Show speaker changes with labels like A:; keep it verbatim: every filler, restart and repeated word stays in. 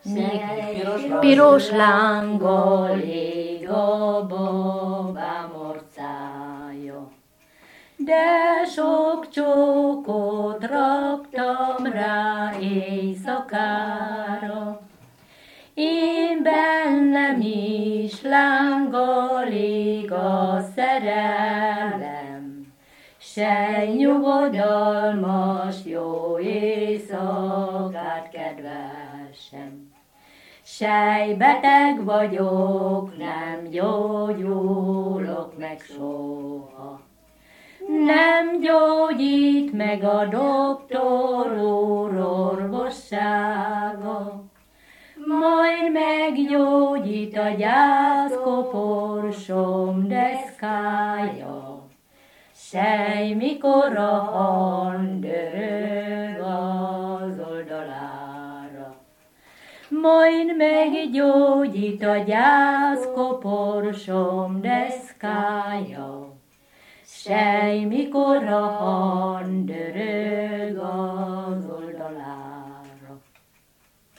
A: piros lánggal ég a babám orcája. De sok csókot raktam rá éjszakára, én bennem is lánggal ég a szerelem, sej nyugodalmas jó éjszakát, kedvesem. Sej beteg vagyok, nem gyógyulok meg soha. Nem gyógyít meg a doktor úr orvossága, majd meggyógyít a gyászkoporsom deszkája. Sej mikor a han dörög az oldalára, majd meggyógyít a gyászkoporsom deszkája. Sej mikor a han dörög az